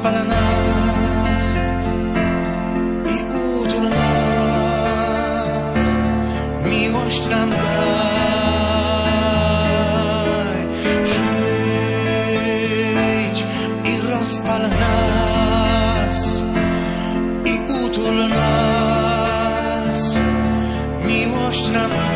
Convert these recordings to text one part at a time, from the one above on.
rozpal nas i utul nas, miłość nam daj. Przyjdź i rozpal nas i utul nas, miłość nam daj.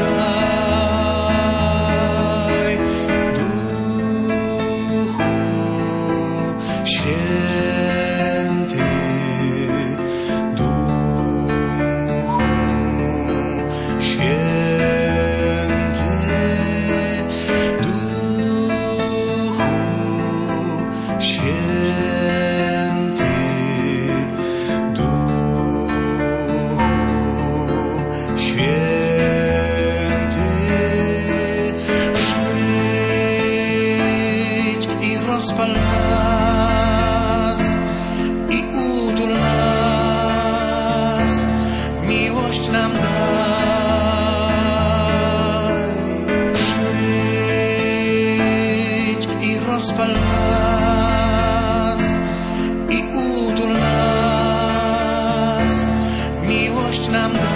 Rozpal nas i utul nas, miłość nam daj. Przyjdź i rozpal nas i utul nas, miłość nam daj.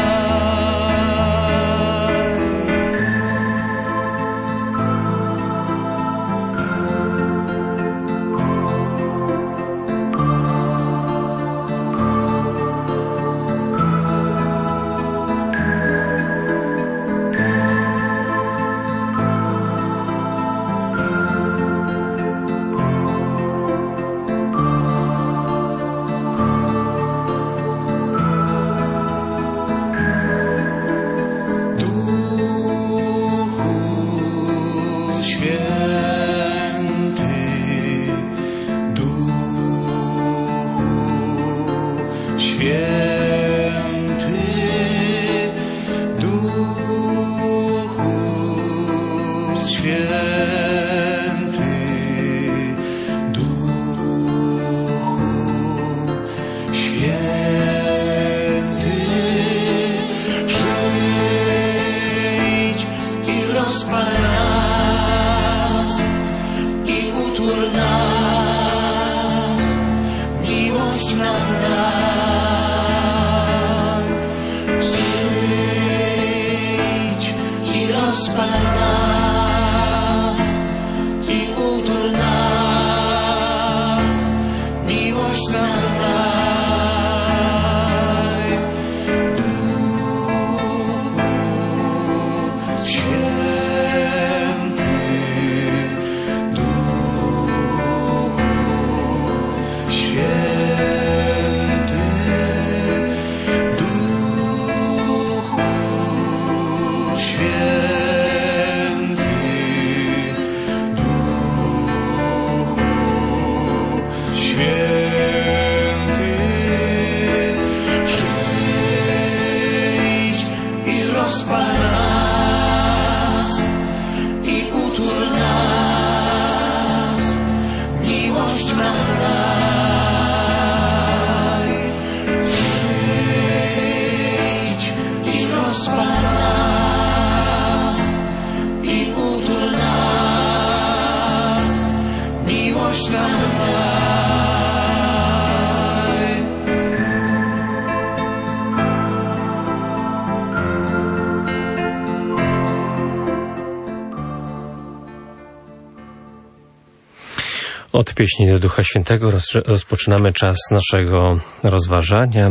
Od pieśni do Ducha Świętego rozpoczynamy czas naszego rozważania.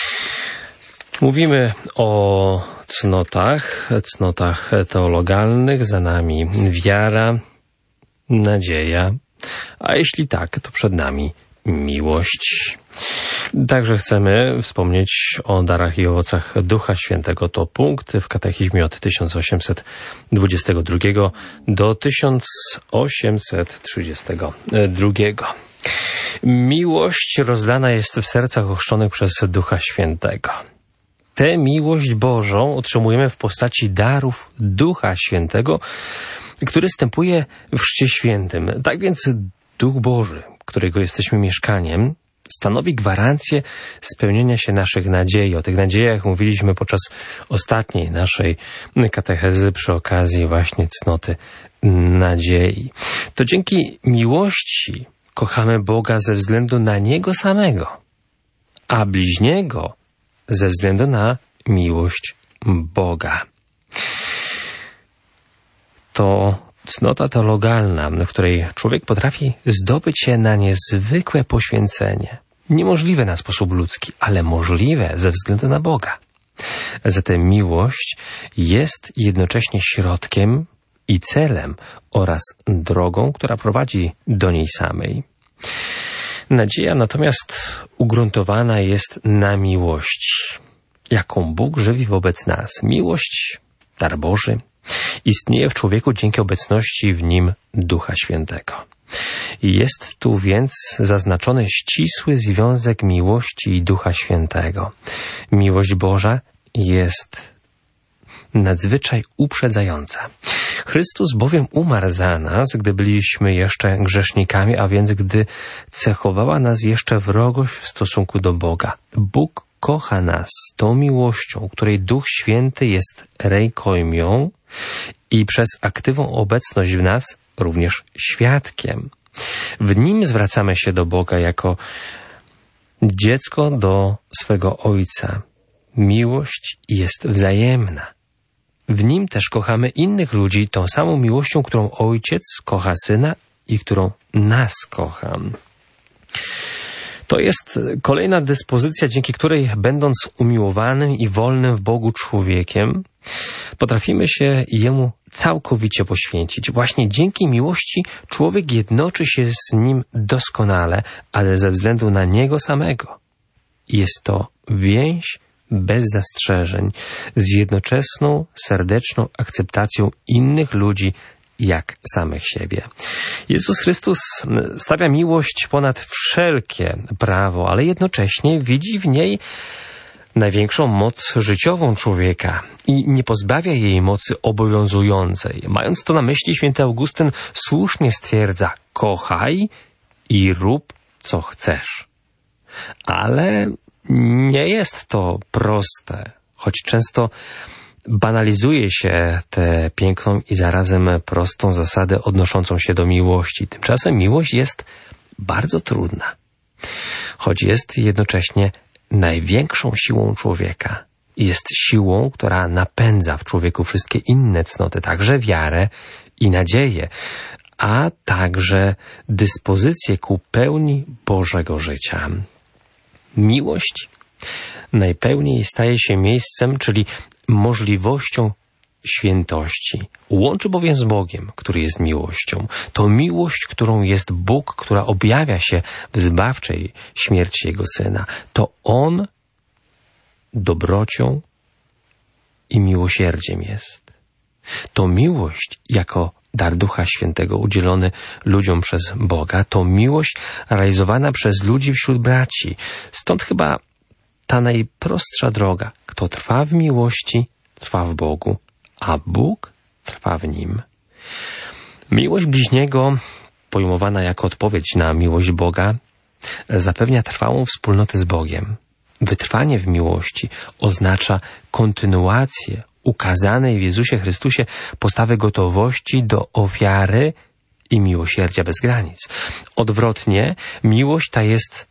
Mówimy o cnotach teologalnych, za nami wiara, nadzieja, a jeśli tak, to przed nami miłość. Także chcemy wspomnieć o darach i owocach Ducha Świętego. To punkty w katechizmie od 1822 do 1832. Miłość rozdana jest w sercach ochrzczonych przez Ducha Świętego. Tę miłość Bożą otrzymujemy w postaci darów Ducha Świętego, który wstępuje w Chrzcie Świętym. Tak więc Duch Boży, którego jesteśmy mieszkaniem, stanowi gwarancję spełnienia się naszych nadziei. O tych nadziejach mówiliśmy podczas ostatniej naszej katechezy przy okazji właśnie cnoty nadziei. To dzięki miłości kochamy Boga ze względu na Niego samego, a bliźniego ze względu na miłość Boga. To cnota teologalna, w której człowiek potrafi zdobyć się na niezwykłe poświęcenie. Niemożliwe na sposób ludzki, ale możliwe ze względu na Boga. Zatem miłość jest jednocześnie środkiem i celem oraz drogą, która prowadzi do niej samej. Nadzieja natomiast ugruntowana jest na miłości, jaką Bóg żywi wobec nas. Miłość, dar Boży, istnieje w człowieku dzięki obecności w nim Ducha Świętego. Jest tu więc zaznaczony ścisły związek miłości i Ducha Świętego. Miłość Boża jest nadzwyczaj uprzedzająca. Chrystus bowiem umarł za nas, gdy byliśmy jeszcze grzesznikami, a więc gdy cechowała nas jeszcze wrogość w stosunku do Boga. Bóg kocha nas tą miłością, której Duch Święty jest rejkoimią i przez aktywną obecność w nas również świadkiem. W nim zwracamy się do Boga jako dziecko do swego Ojca. Miłość jest wzajemna. W nim też kochamy innych ludzi tą samą miłością, którą Ojciec kocha Syna i którą nas kocha. To jest kolejna dyspozycja, dzięki której, będąc umiłowanym i wolnym w Bogu człowiekiem, potrafimy się Jemu całkowicie poświęcić. Właśnie dzięki miłości człowiek jednoczy się z Nim doskonale, ale ze względu na Niego samego. Jest to więź bez zastrzeżeń, z jednoczesną, serdeczną akceptacją innych ludzi jak samych siebie. Jezus Chrystus stawia miłość ponad wszelkie prawo, ale jednocześnie widzi w niej największą moc życiową człowieka i nie pozbawia jej mocy obowiązującej. Mając to na myśli, święty Augustyn słusznie stwierdza: kochaj i rób, co chcesz. Ale nie jest to proste, choć często banalizuje się tę piękną i zarazem prostą zasadę odnoszącą się do miłości. Tymczasem miłość jest bardzo trudna, choć jest jednocześnie największą siłą człowieka. Jest siłą, która napędza w człowieku wszystkie inne cnoty, także wiarę i nadzieję, a także dyspozycję ku pełni Bożego życia. Miłość najpełniej staje się miejscem, czyli możliwością świętości. Łączy bowiem z Bogiem, który jest miłością. To miłość, którą jest Bóg, która objawia się w zbawczej śmierci Jego Syna. To On dobrocią i miłosierdziem jest. To miłość jako dar Ducha Świętego udzielony ludziom przez Boga. To miłość realizowana przez ludzi wśród braci. Stąd chyba ta najprostsza droga. Kto trwa w miłości, trwa w Bogu, a Bóg trwa w nim. Miłość bliźniego, pojmowana jako odpowiedź na miłość Boga, zapewnia trwałą wspólnotę z Bogiem. Wytrwanie w miłości oznacza kontynuację ukazanej w Jezusie Chrystusie postawy gotowości do ofiary i miłosierdzia bez granic. Odwrotnie, miłość ta jest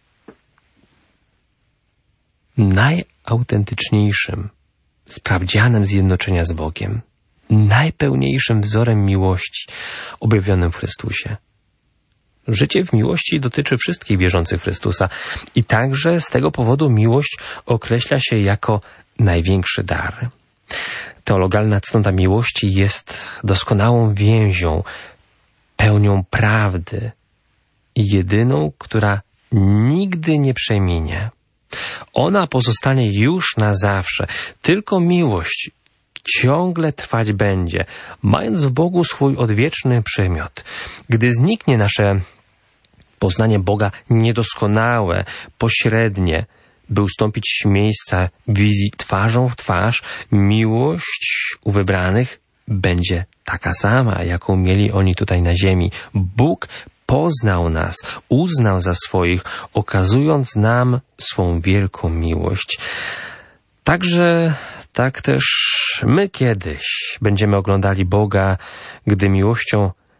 najautentyczniejszym, sprawdzianem zjednoczenia z Bogiem, najpełniejszym wzorem miłości objawionym w Chrystusie. Życie w miłości dotyczy wszystkich wierzących w Chrystusa i także z tego powodu miłość określa się jako największy dar. Teologalna cnota miłości jest doskonałą więzią, pełnią prawdy i jedyną, która nigdy nie przeminie. Ona pozostanie już na zawsze. Tylko miłość ciągle trwać będzie, mając w Bogu swój odwieczny przymiot. Gdy zniknie nasze poznanie Boga niedoskonałe, pośrednie, by ustąpić miejsca wizji twarzą w twarz, miłość u wybranych będzie taka sama, jaką mieli oni tutaj na ziemi. Bóg poznał nas, uznał za swoich, okazując nam swą wielką miłość. Także tak też my kiedyś będziemy oglądali Boga, gdy miłością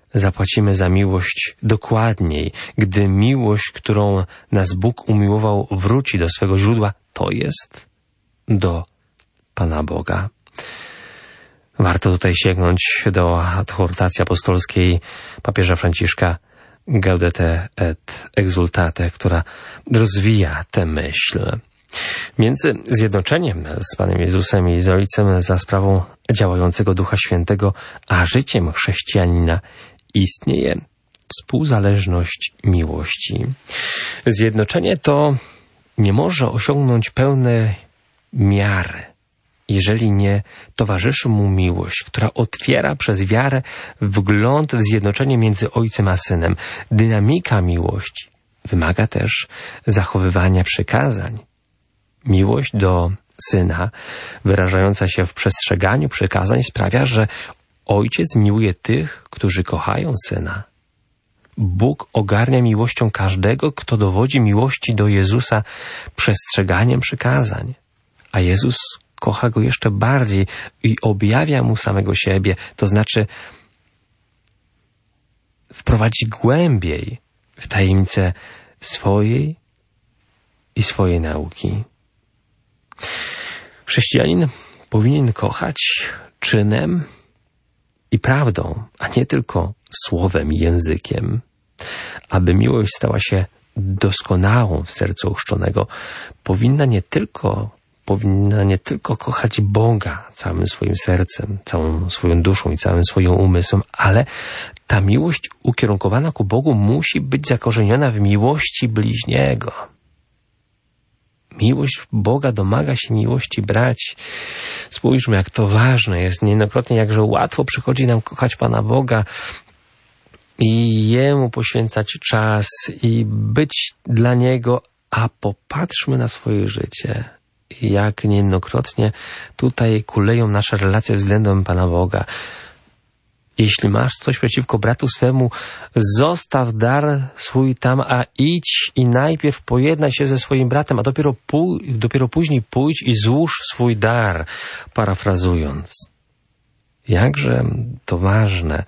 zapłacimy za miłość dokładniej, gdy miłość, którą nas Bóg umiłował, wróci do swego źródła, to jest do Pana Boga. Warto tutaj sięgnąć do adhortacji apostolskiej papieża Franciszka Gaudete et Exultate, która rozwija tę myśl. Między zjednoczeniem z Panem Jezusem i z Ojcem za sprawą działającego Ducha Świętego, a życiem chrześcijanina istnieje współzależność miłości. Zjednoczenie to nie może osiągnąć pełnej miary, jeżeli nie towarzyszy mu miłość, która otwiera przez wiarę wgląd w zjednoczenie między Ojcem a Synem. Dynamika miłości wymaga też zachowywania przykazań. Miłość do Syna, wyrażająca się w przestrzeganiu przykazań, sprawia, że Ojciec miłuje tych, którzy kochają Syna. Bóg ogarnia miłością każdego, kto dowodzi miłości do Jezusa przestrzeganiem przykazań, a Jezus kocha go jeszcze bardziej i objawia mu samego siebie, to znaczy wprowadzi głębiej w tajemnicę swojej i swojej nauki. Chrześcijanin powinien kochać czynem i prawdą, a nie tylko słowem i językiem. Aby miłość stała się doskonałą w sercu ochrzczonego, powinna nie tylko kochać Boga całym swoim sercem, całą swoją duszą i całym swoim umysłem, ale ta miłość ukierunkowana ku Bogu musi być zakorzeniona w miłości bliźniego. Miłość Boga domaga się miłości braci. Spójrzmy, jak to ważne jest. Niejednokrotnie, jakże łatwo przychodzi nam kochać Pana Boga i Jemu poświęcać czas i być dla Niego, a popatrzmy na swoje życie. Jak niejednokrotnie tutaj kuleją nasze relacje względem Pana Boga. Jeśli masz coś przeciwko bratu swemu, zostaw dar swój tam, a idź i najpierw pojednaj się ze swoim bratem, a dopiero później pójdź i złóż swój dar, parafrazując. Jakże to ważne,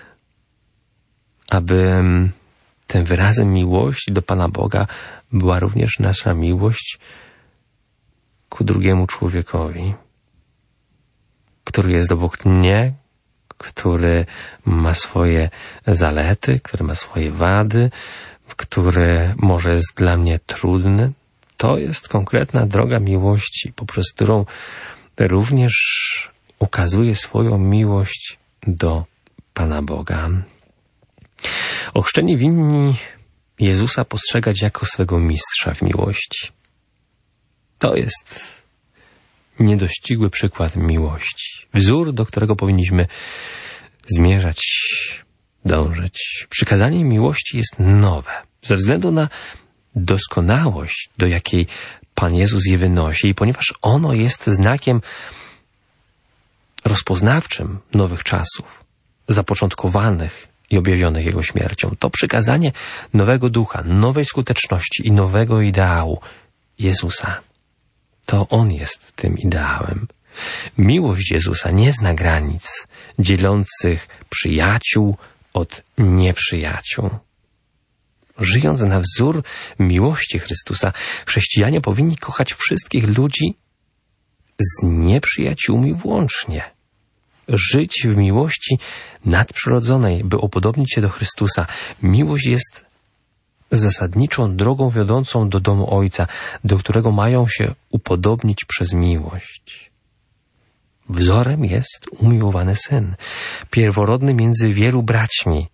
aby tym wyrazem miłości do Pana Boga była również nasza miłość ku drugiemu człowiekowi, który jest obok mnie, który ma swoje zalety, który ma swoje wady, który może jest dla mnie trudny. To jest konkretna droga miłości, poprzez którą również ukazuje swoją miłość do Pana Boga. Ochrzczeni winni Jezusa postrzegać jako swego mistrza w miłości. To jest niedościgły przykład miłości. Wzór, do którego powinniśmy zmierzać, dążyć. Przykazanie miłości jest nowe. Ze względu na doskonałość, do jakiej Pan Jezus je wynosi i ponieważ ono jest znakiem rozpoznawczym nowych czasów, zapoczątkowanych i objawionych Jego śmiercią. To przykazanie nowego ducha, nowej skuteczności i nowego ideału Jezusa. To On jest tym ideałem. Miłość Jezusa nie zna granic dzielących przyjaciół od nieprzyjaciół. Żyjąc na wzór miłości Chrystusa, chrześcijanie powinni kochać wszystkich ludzi z nieprzyjaciółmi włącznie. Żyć w miłości nadprzyrodzonej, by upodobnić się do Chrystusa. Miłość jest zasadniczą drogą wiodącą do domu Ojca, do którego mają się upodobnić przez miłość. Wzorem jest umiłowany Syn, pierworodny między wielu braćmi.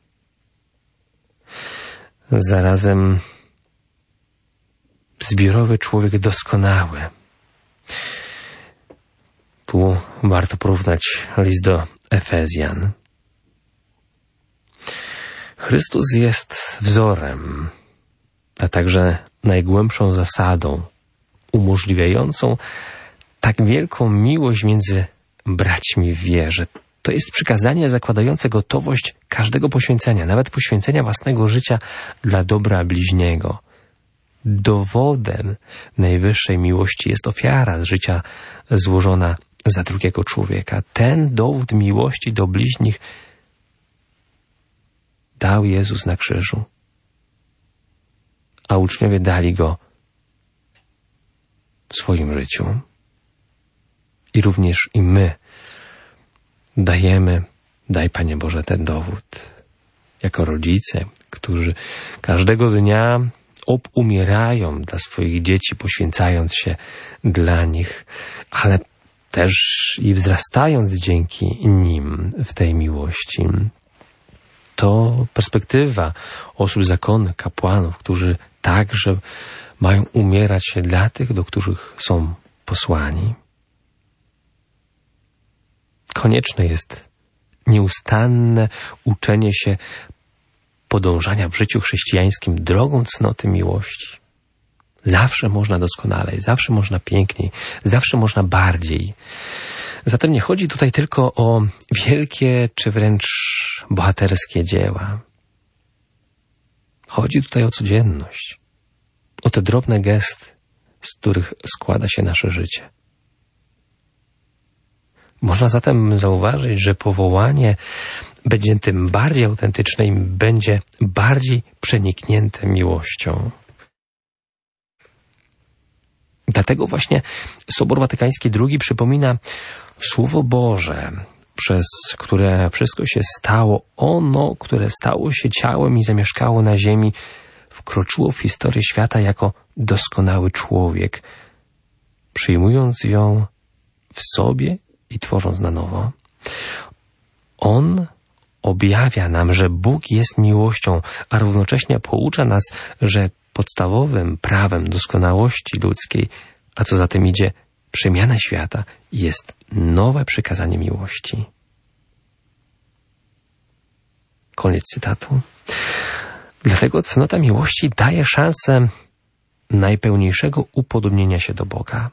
Zarazem zbiorowy człowiek doskonały. Tu warto porównać list do Efezjan. Chrystus jest wzorem, a także najgłębszą zasadą umożliwiającą tak wielką miłość między braćmi w wierze. To jest przykazanie zakładające gotowość każdego poświęcenia, nawet poświęcenia własnego życia dla dobra bliźniego. Dowodem najwyższej miłości jest ofiara z życia złożona za drugiego człowieka. Ten dowód miłości do bliźnich dał Jezus na krzyżu. A uczniowie dali go w swoim życiu. I również i my dajemy, daj Panie Boże, ten dowód. Jako rodzice, którzy każdego dnia umierają dla swoich dzieci, poświęcając się dla nich, ale też i wzrastając dzięki nim w tej miłości. To perspektywa osób zakonnych, kapłanów, którzy także mają umierać dla tych, do których są posłani. Konieczne jest nieustanne uczenie się podążania w życiu chrześcijańskim drogą cnoty miłości. Zawsze można doskonalej, zawsze można piękniej, zawsze można bardziej. Zatem nie chodzi tutaj tylko o wielkie czy wręcz bohaterskie dzieła. Chodzi tutaj o codzienność, o te drobne gesty, z których składa się nasze życie. Można zatem zauważyć, że powołanie będzie tym bardziej autentyczne i będzie bardziej przeniknięte miłością. Dlatego właśnie Sobór Watykański II przypomina Słowo Boże, przez które wszystko się stało. Ono, które stało się ciałem i zamieszkało na ziemi, wkroczyło w historię świata jako doskonały człowiek, przyjmując ją w sobie i tworząc na nowo. On objawia nam, że Bóg jest miłością, a równocześnie poucza nas, że podstawowym prawem doskonałości ludzkiej, a co za tym idzie przemiana świata, jest nowe przykazanie miłości. Koniec cytatu. Dlatego cnota miłości daje szansę najpełniejszego upodobnienia się do Boga.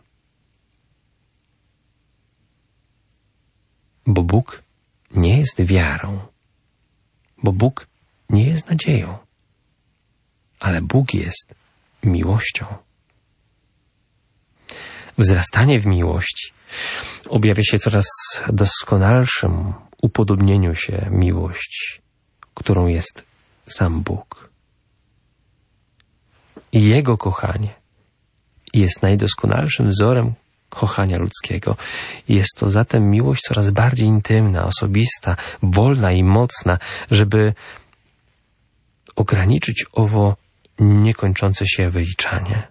Bo Bóg nie jest wiarą, bo Bóg nie jest nadzieją, ale Bóg jest miłością. Wzrastanie w miłości objawia się coraz doskonalszym upodobnieniu się miłości, którą jest sam Bóg. I Jego kochanie jest najdoskonalszym wzorem kochania ludzkiego. Jest to zatem miłość coraz bardziej intymna, osobista, wolna i mocna, żeby ograniczyć owo niekończące się wyliczanie.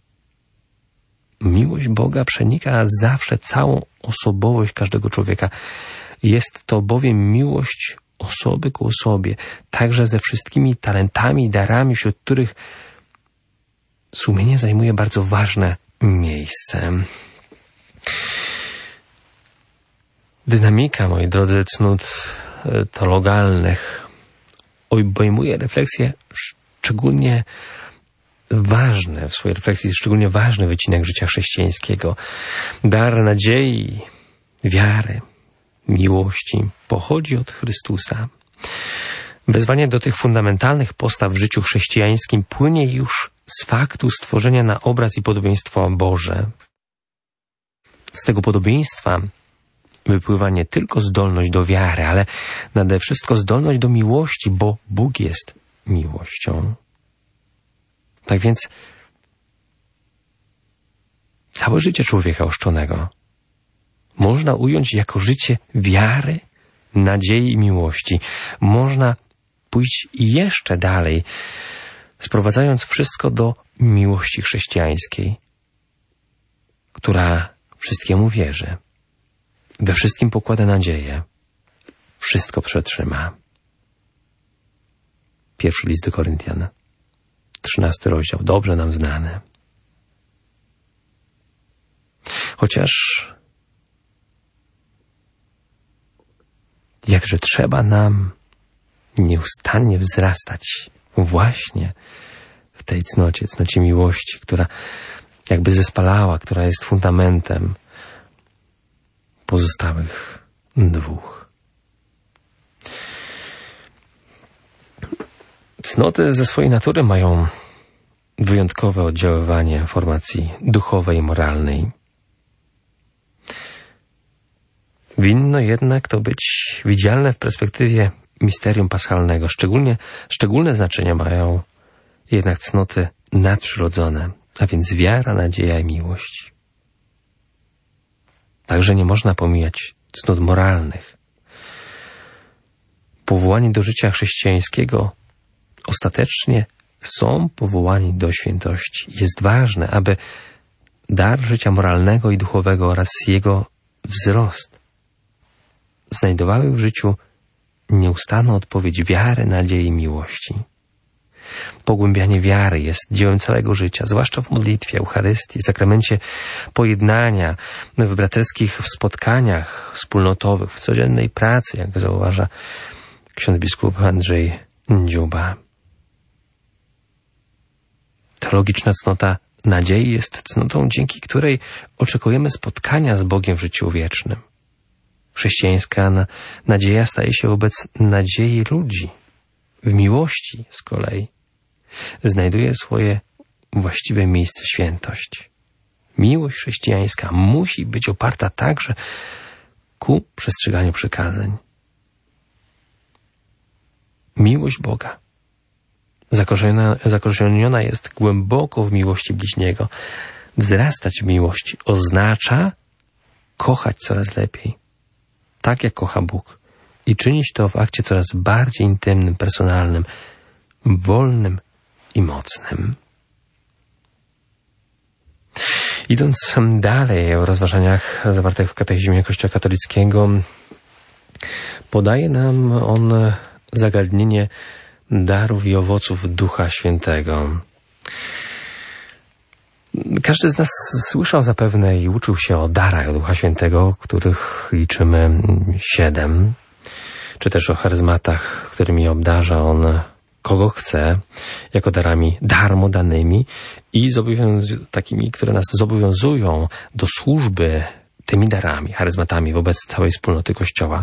Miłość Boga przenika zawsze całą osobowość każdego człowieka. Jest to bowiem miłość osoby ku osobie, także ze wszystkimi talentami i darami, wśród których sumienie zajmuje bardzo ważne miejsce. Dynamika, moi drodzy, cnót teologalnych obejmuje refleksję szczególnie ważne, w swojej refleksji szczególnie ważny wycinek życia chrześcijańskiego. Dar nadziei, wiary, miłości pochodzi od Chrystusa. Wezwanie do tych fundamentalnych postaw w życiu chrześcijańskim płynie już z faktu stworzenia na obraz i podobieństwo Boże. Z tego podobieństwa wypływa nie tylko zdolność do wiary, ale nade wszystko zdolność do miłości, bo Bóg jest miłością. Tak więc całe życie człowieka ochrzczonego można ująć jako życie wiary, nadziei i miłości. Można pójść jeszcze dalej, sprowadzając wszystko do miłości chrześcijańskiej, która wszystkiemu wierzy, we wszystkim pokłada nadzieję, wszystko przetrzyma. Pierwszy list do Koryntian, 13 rozdział, dobrze nam znany. Chociaż jakże trzeba nam nieustannie wzrastać właśnie w tej cnocie miłości, która jakby zespalała, która jest fundamentem pozostałych dwóch. Cnoty ze swojej natury mają wyjątkowe oddziaływanie formacji duchowej i moralnej. Winno jednak to być widzialne w perspektywie misterium paschalnego. Szczególne znaczenie mają jednak cnoty nadprzyrodzone, a więc wiara, nadzieja i miłość. Także nie można pomijać cnót moralnych. Powołani do życia chrześcijańskiego ostatecznie są powołani do świętości. Jest ważne, aby dar życia moralnego i duchowego oraz jego wzrost znajdowały w życiu nieustanną odpowiedź wiary, nadziei i miłości. Pogłębianie wiary jest dziełem całego życia, zwłaszcza w modlitwie, Eucharystii, sakramencie pojednania, w braterskich spotkaniach wspólnotowych, w codziennej pracy, jak zauważa ksiądz biskup Andrzej Dziuba. Teologiczna cnota nadziei jest cnotą, dzięki której oczekujemy spotkania z Bogiem w życiu wiecznym. Chrześcijańska nadzieja staje się wobec nadziei ludzi. W miłości z kolei znajduje swoje właściwe miejsce świętość. Miłość chrześcijańska musi być oparta także ku przestrzeganiu przykazań. Miłość Boga zakorzeniona jest głęboko w miłości bliźniego. Wzrastać w miłości oznacza kochać coraz lepiej, tak jak kocha Bóg, i czynić to w akcie coraz bardziej intymnym, personalnym, wolnym i mocnym. Idąc dalej w rozważaniach zawartych w Katechizmie Kościoła katolickiego, podaje nam on zagadnienie darów i owoców Ducha Świętego. Każdy z nas słyszał zapewne i uczył się o darach Ducha Świętego, których liczymy 7, czy też o charyzmatach, którymi obdarza on kogo chce, jako darami darmo danymi i takimi, które nas zobowiązują do służby tymi darami, charyzmatami wobec całej wspólnoty Kościoła.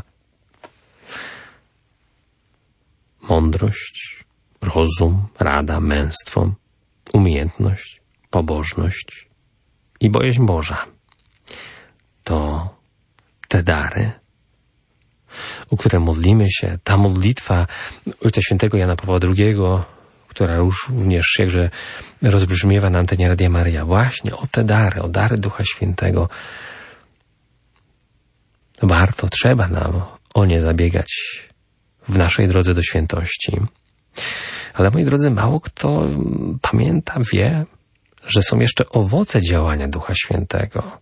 Mądrość, rozum, rada, męstwo, umiejętność, pobożność i bojaźń Boża. To te dary, o które modlimy się, ta modlitwa Ojca Świętego Jana Pawła II, która również jakże rozbrzmiewa na antenie Radia Maryja, właśnie o te dary, o dary Ducha Świętego. Trzeba nam o nie zabiegać w naszej drodze do świętości. Ale, moi drodzy, mało kto pamięta, wie, że są jeszcze owoce działania Ducha Świętego.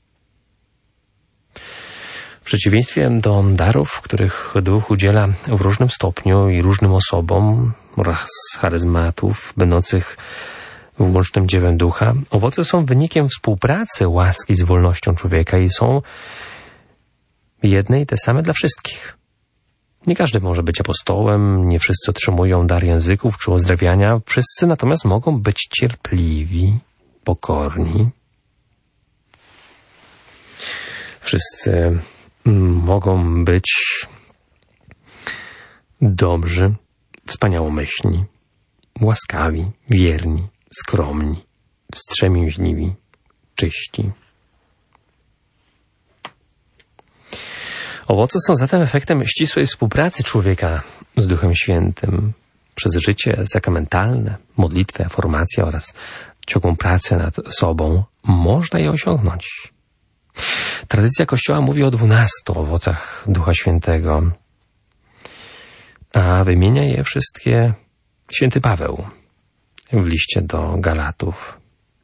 W przeciwieństwie do darów, których Duch udziela w różnym stopniu i różnym osobom oraz charyzmatów będących wyłącznym dziełem Ducha, owoce są wynikiem współpracy łaski z wolnością człowieka i są jedne i te same dla wszystkich. Nie każdy może być apostołem, nie wszyscy otrzymują dar języków czy uzdrawiania, wszyscy natomiast mogą być cierpliwi, pokorni. Wszyscy mogą być dobrzy, wspaniałomyślni, łaskawi, wierni, skromni, wstrzemięźliwi, czyści. Owoce są zatem efektem ścisłej współpracy człowieka z Duchem Świętym. Przez życie sakramentalne, modlitwę, formację oraz ciągłą pracę nad sobą można je osiągnąć. Tradycja Kościoła mówi o 12 owocach Ducha Świętego, a wymienia je wszystkie święty Paweł w liście do Galatów.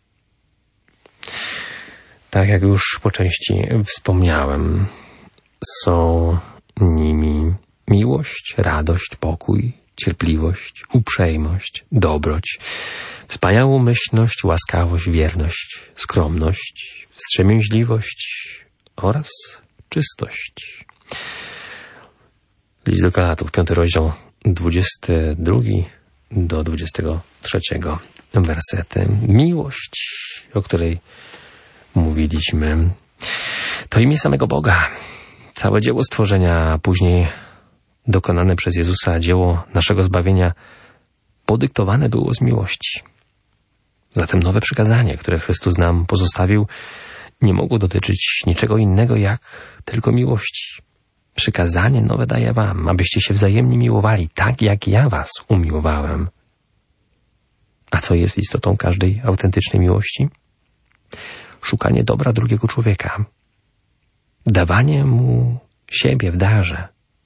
Tak jak już po części wspomniałem, są nimi miłość, radość, pokój, cierpliwość, uprzejmość, dobroć, wspaniałomyślność, łaskawość, wierność, skromność, wstrzemięźliwość oraz czystość. List do Galatów, 5 rozdział, 22 do 23 wersety. Miłość, o której mówiliśmy, to imię samego Boga. Całe dzieło stworzenia, a później dokonane przez Jezusa dzieło naszego zbawienia podyktowane było z miłości. Zatem nowe przykazanie, które Chrystus nam pozostawił, nie mogło dotyczyć niczego innego jak tylko miłości. Przykazanie nowe daję wam, abyście się wzajemnie miłowali, tak jak ja was umiłowałem. A co jest istotą każdej autentycznej miłości? Szukanie dobra drugiego człowieka. Dawanie mu siebie w darze.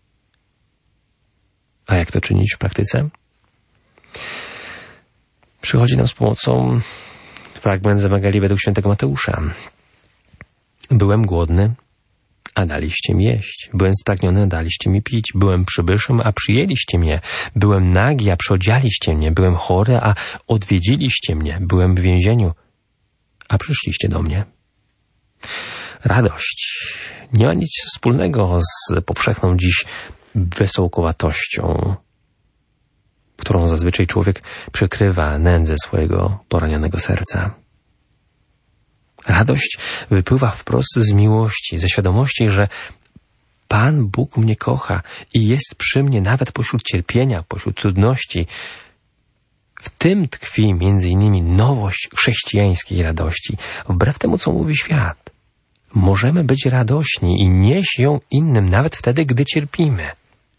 A jak to czynić w praktyce? Przychodzi nam z pomocą fragment z Ewangelii według świętego Mateusza. Byłem głodny, a daliście mi jeść. Byłem spragniony, a daliście mi pić. Byłem przybyszem, a przyjęliście mnie. Byłem nagi, a przyodzialiście mnie. Byłem chory, a odwiedziliście mnie. Byłem w więzieniu, a przyszliście do mnie. Radość nie ma nic wspólnego z powszechną dziś wesołkowatością, którą zazwyczaj człowiek przykrywa nędzę swojego poranionego serca. Radość wypływa wprost z miłości, ze świadomości, że Pan Bóg mnie kocha i jest przy mnie nawet pośród cierpienia, pośród trudności. W tym tkwi między innymi nowość chrześcijańskiej radości, wbrew temu, co mówi świat. Możemy być radośni i nieść ją innym nawet wtedy, gdy cierpimy,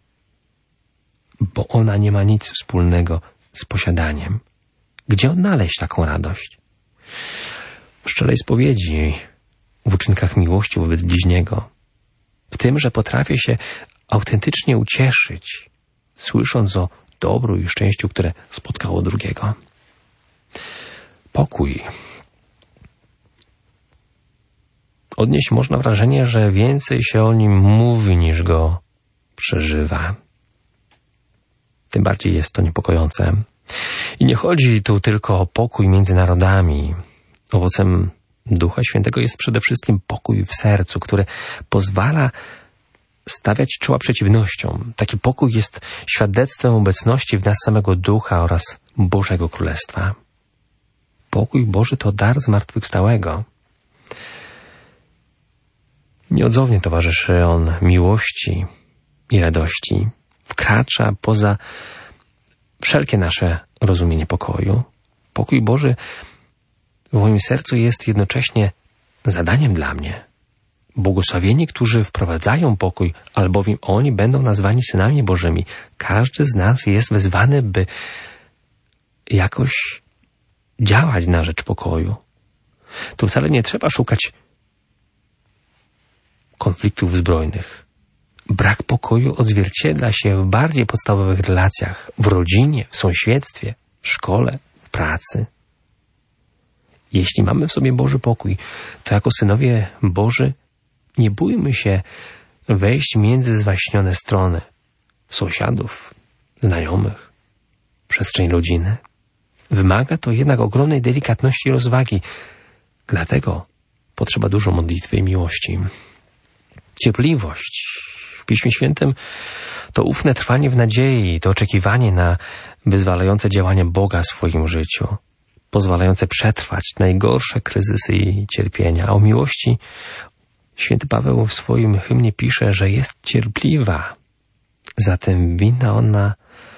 bo ona nie ma nic wspólnego z posiadaniem. Gdzie odnaleźć taką radość? W szczerej spowiedzi, w uczynkach miłości wobec bliźniego, w tym, że potrafię się autentycznie ucieszyć, słysząc o dobru i szczęściu, które spotkało drugiego. Pokój. Odnieść można wrażenie, że więcej się o nim mówi, niż go przeżywa. Tym bardziej jest to niepokojące. I nie chodzi tu tylko o pokój między narodami. Owocem Ducha Świętego jest przede wszystkim pokój w sercu, który pozwala stawiać czoła przeciwnościom. Taki pokój jest świadectwem obecności w nas samego Ducha oraz Bożego Królestwa. Pokój Boży to dar zmartwychwstałego. Nieodzownie towarzyszy on miłości i radości. Wkracza poza wszelkie nasze rozumienie pokoju. Pokój Boży w moim sercu jest jednocześnie zadaniem dla mnie. Błogosławieni, którzy wprowadzają pokój, albowiem oni będą nazwani synami Bożymi. Każdy z nas jest wezwany, by jakoś działać na rzecz pokoju. Tu wcale nie trzeba szukać konfliktów zbrojnych. Brak pokoju odzwierciedla się w bardziej podstawowych relacjach, w rodzinie, w sąsiedztwie, w szkole, w pracy. Jeśli mamy w sobie Boży pokój, to jako synowie Boży nie bójmy się wejść między zwaśnione strony sąsiadów, znajomych, przestrzeń rodziny. Wymaga to jednak ogromnej delikatności i rozwagi. Dlatego potrzeba dużo modlitwy i miłości. Cierpliwość w Piśmie Świętym to ufne trwanie w nadziei, to oczekiwanie na wyzwalające działanie Boga w swoim życiu, pozwalające przetrwać najgorsze kryzysy i cierpienia. A o miłości święty Paweł w swoim hymnie pisze, że jest cierpliwa. Zatem winna ona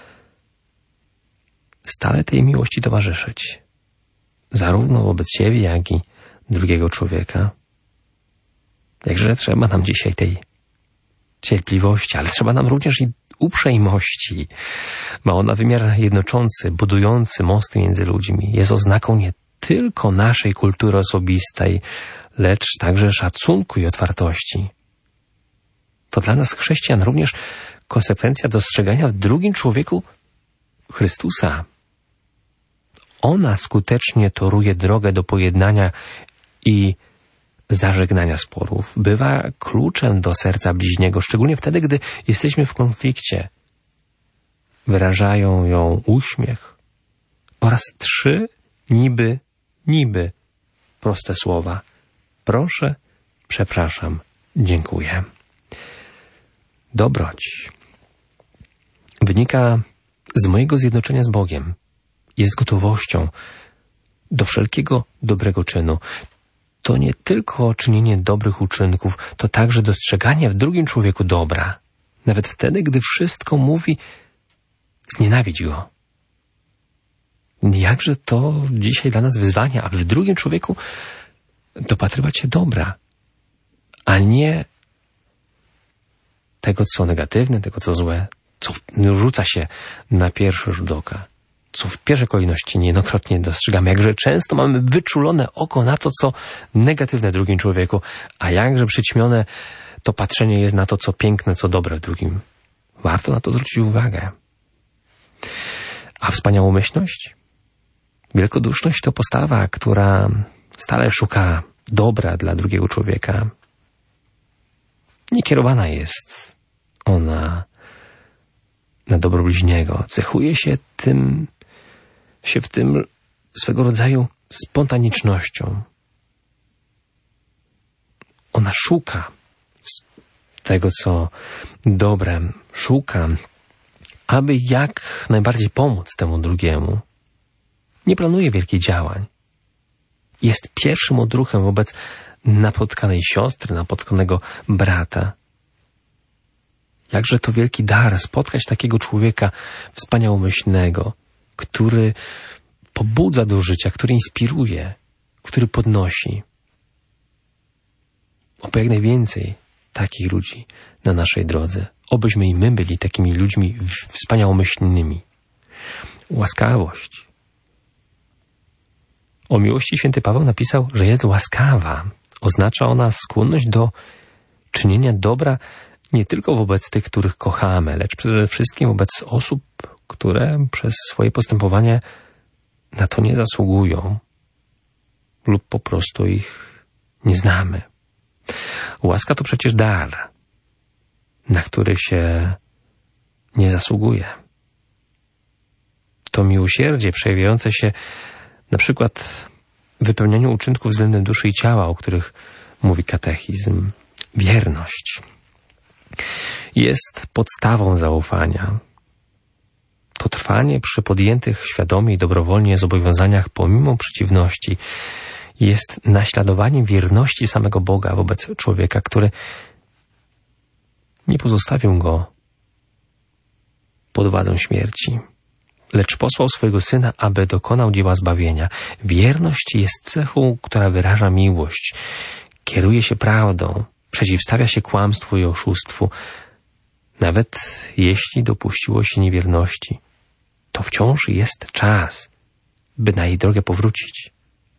stale tej miłości towarzyszyć, zarówno wobec siebie, jak i drugiego człowieka. Jakże trzeba nam dzisiaj tej cierpliwości, ale trzeba nam również i uprzejmości. Ma ona wymiar jednoczący, budujący mosty między ludźmi. Jest oznaką nie tylko naszej kultury osobistej, lecz także szacunku i otwartości. To dla nas chrześcijan również konsekwencja dostrzegania w drugim człowieku Chrystusa. Ona skutecznie toruje drogę do pojednania i zażegnania sporów. Bywa kluczem do serca bliźniego, szczególnie wtedy, gdy jesteśmy w konflikcie. Wyrażają ją uśmiech oraz 3 niby proste słowa. Proszę, przepraszam, dziękuję. Dobroć wynika z mojego zjednoczenia z Bogiem. Jest gotowością do wszelkiego dobrego czynu. To nie tylko czynienie dobrych uczynków, to także dostrzeganie w drugim człowieku dobra. Nawet wtedy, gdy wszystko mówi, znienawidź go. Jakże to dzisiaj dla nas wyzwanie, aby w drugim człowieku dopatrywać się dobra, a nie tego, co negatywne, tego, co złe, co rzuca się na pierwszy rzut oka, co w pierwszej kolejności niejednokrotnie dostrzegamy, jakże często mamy wyczulone oko na to, co negatywne w drugim człowieku, a jakże przyćmione to patrzenie jest na to, co piękne, co dobre w drugim. Warto na to zwrócić uwagę. A wspaniałomyślność? Wielkoduszność to postawa, która stale szuka dobra dla drugiego człowieka. Niekierowana jest ona na dobro bliźniego. Cechuje się w tym swego rodzaju spontanicznością. Ona szuka tego, co dobre, szuka, aby jak najbardziej pomóc temu drugiemu. Nie planuje wielkich działań. Jest pierwszym odruchem wobec napotkanej siostry, napotkanego brata. Jakże to wielki dar spotkać takiego człowieka wspaniałomyślnego, który pobudza do życia, który inspiruje, który podnosi. Oby jak najwięcej takich ludzi na naszej drodze. Obyśmy i my byli takimi ludźmi wspaniałomyślnymi. Łaskawość. O miłości święty Paweł napisał, że jest łaskawa. Oznacza ona skłonność do czynienia dobra nie tylko wobec tych, których kochamy, lecz przede wszystkim wobec osób, które przez swoje postępowanie na to nie zasługują lub po prostu ich nie znamy. Łaska to przecież dar, na który się nie zasługuje. To miłosierdzie przejawiające się na przykład w wypełnianiu uczynków względem duszy i ciała, o których mówi katechizm. Wierność jest podstawą zaufania. To trwanie przy podjętych świadomie i dobrowolnie zobowiązaniach pomimo przeciwności jest naśladowaniem wierności samego Boga wobec człowieka, który nie pozostawił go pod władzą śmierci, lecz posłał swojego Syna, aby dokonał dzieła zbawienia. Wierność jest cechą, która wyraża miłość, kieruje się prawdą, przeciwstawia się kłamstwu i oszustwu. Nawet jeśli dopuściło się niewierności, to wciąż jest czas, by na jej drogę powrócić.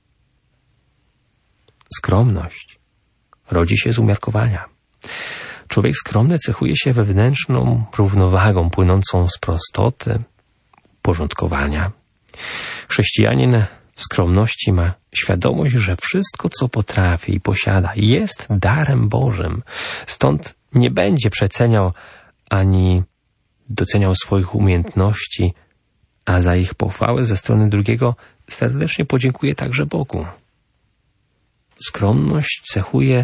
Skromność rodzi się z umiarkowania. Człowiek skromny cechuje się wewnętrzną równowagą płynącą z prostoty, porządkowania. Chrześcijanin w skromności ma świadomość, że wszystko, co potrafi i posiada, jest darem Bożym. Stąd nie będzie przeceniał ani doceniał swoich umiejętności, a za ich pochwałę ze strony drugiego serdecznie podziękuje także Bogu. Skromność cechuje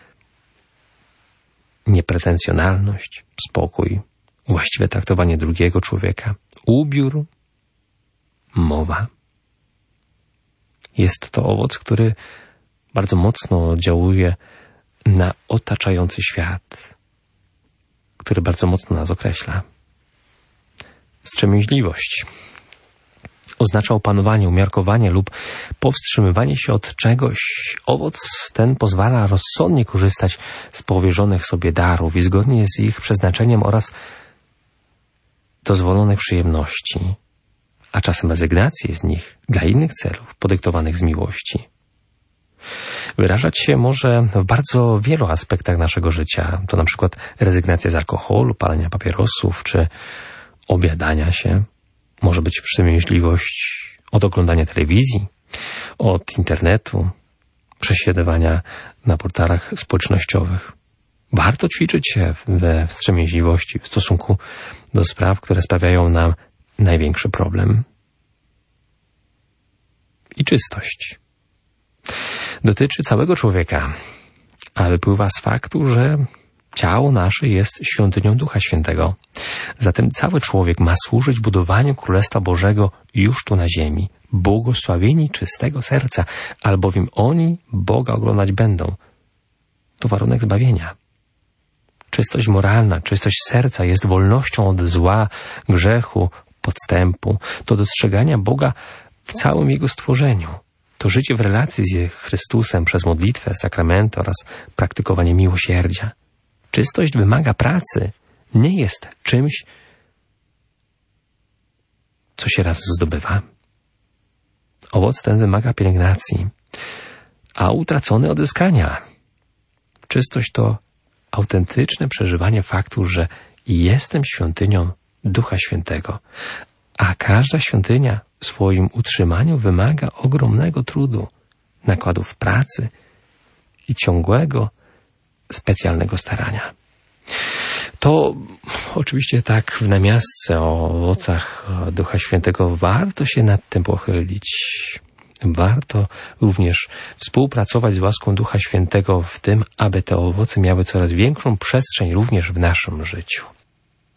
niepretensjonalność, spokój, właściwe traktowanie drugiego człowieka, ubiór, mowa. Jest to owoc, który bardzo mocno oddziałuje na otaczający świat, który bardzo mocno nas określa. Wstrzemięźliwość oznacza opanowanie, umiarkowanie lub powstrzymywanie się od czegoś. Owoc ten pozwala rozsądnie korzystać z powierzonych sobie darów i zgodnie z ich przeznaczeniem oraz dozwolonych przyjemności, a czasem rezygnację z nich dla innych celów podyktowanych z miłości. Wyrażać się może w bardzo wielu aspektach naszego życia. To na przykład rezygnacja z alkoholu, palenia papierosów czy obiadania się. Może być wstrzemięźliwość od oglądania telewizji, od internetu, prześladowania na portalach społecznościowych. Warto ćwiczyć się we wstrzemięźliwości w stosunku do spraw, które sprawiają nam największy problem. I czystość dotyczy całego człowieka, a wypływa z faktu, że ciało nasze jest świątynią Ducha Świętego. Zatem cały człowiek ma służyć budowaniu Królestwa Bożego już tu na ziemi. Błogosławieni czystego serca, albowiem oni Boga oglądać będą. To warunek zbawienia. Czystość moralna, czystość serca jest wolnością od zła, grzechu, podstępu. To dostrzegania Boga w całym Jego stworzeniu. To życie w relacji z Chrystusem przez modlitwę, sakramenty oraz praktykowanie miłosierdzia. Czystość wymaga pracy. Nie jest czymś, co się raz zdobywa. Owoc ten wymaga pielęgnacji, a utracony odzyskania. Czystość to autentyczne przeżywanie faktu, że jestem świątynią Ducha Świętego, a każda świątynia w swoim utrzymaniu wymaga ogromnego trudu, nakładów pracy i ciągłego, specjalnego starania. To oczywiście tak w namiastce o owocach Ducha Świętego warto się nad tym pochylić. Warto również współpracować z łaską Ducha Świętego w tym, aby te owoce miały coraz większą przestrzeń również w naszym życiu.